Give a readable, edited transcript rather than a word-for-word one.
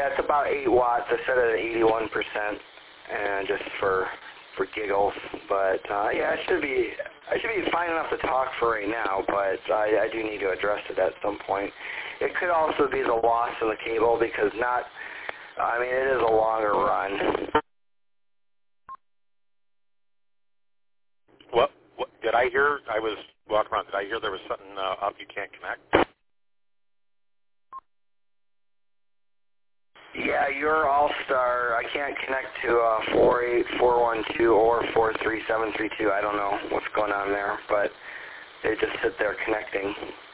Yeah, it's about 8 watts. I set it at 81%, and just for giggles. But yeah, I should be fine enough to talk for right now. But I do need to address it at some point. It could also be the loss of the cable because it is a longer run. What did I hear? I was walking around. Did I hear there was something up you can't connect? Yeah, your All-Star, I can't connect to 48412 or 43732. I don't know what's going on there, but they just sit there connecting.